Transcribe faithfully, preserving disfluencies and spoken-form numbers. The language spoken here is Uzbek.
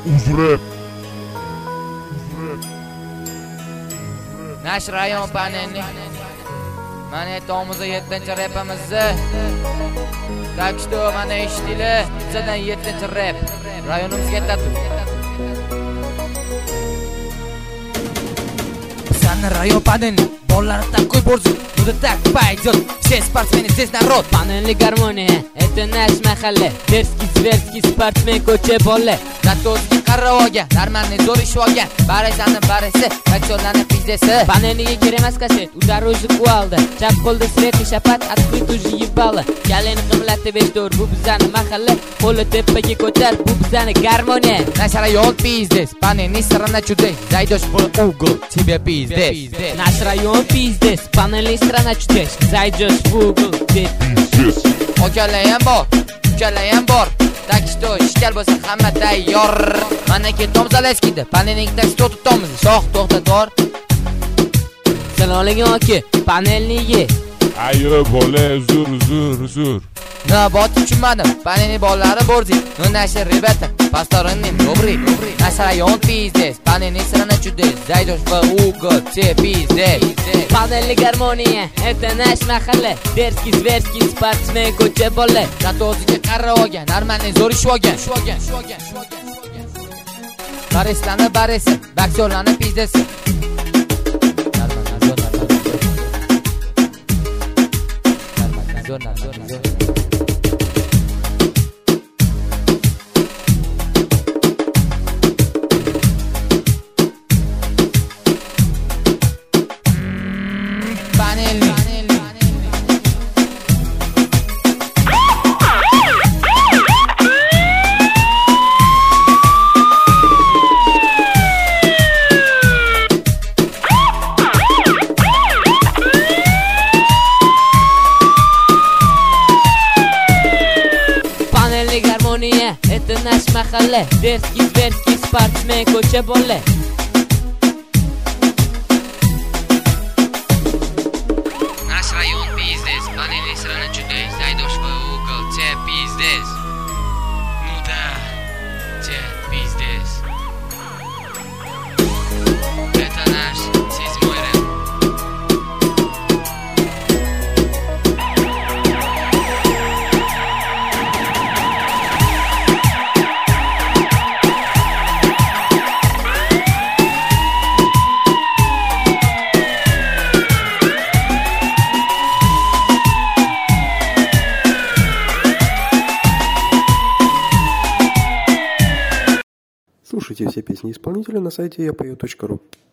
Uzrep. Nash rayon panelni. Mana aytamiz yettinchi repimizni. Так что mana eshitdinglar, bizdan yettinchi rep. Rayonimizga taklif. Bizning rayon panelni bolalar такой борзый, буду так пойдет. Все спортсмены здесь народ. Panelli гармония, это наш mahalla. Дерзкий, зверский спортсмен ko'cha bola. Datozga qarab olgan, нормальный zo'r ish olgan. Barisani barisi, qachonlarni pizdesi. Panelliga kerak kaset, u darvoza quvdi. Chap qo'lda sretni shapat, открыт уже ебало. Kaleni qimlatib eshtor, bu bizning mahalla. Qo'li tepaga ko'tar, bu bizning гармония. Наш район пиздец, panelni страна чудес. Зайдешь в угол, тебе пиздец. Наш район пиздец, panelli страна чудес. Зайдешь в угол, тебе Pizdes. Okalayam bor, ukalayam bor. Так что ishkal bo'lsa hamma tayyor. Mana ketamiz Zaleskida, panelning taksi tutamiz. Shoh to'xtator. Salom alaykum aka, panelniga. Ayo bola, zur zur zur. Nabot tushunmadim. Panelni bolalari borzi. Ну наши ребята, посторонним добрый. Наш район пиздец, panelni страна чудес. Зайдешь в угол, тебе пиздец. Panelli гармония, это наш mahalla. Дерзкий, зверский спортсмен ko'cha bola. Datozga qarab olgan, нормальный zo'r ish olgan. Barislarni barisi, boksyorlarni pizdesi. Panelli. Panelli гармония, это наш mahalla. Дерзкий, зверский спортсмен ko'cha bola. Наш район пиздец, panelni страна чудес. Зайдешь в угол, тебе пиздец. Ну да, тебе пиздец. Это наш седьмой рэп. Слушайте все песни исполнителя на сайте я пою точка ру.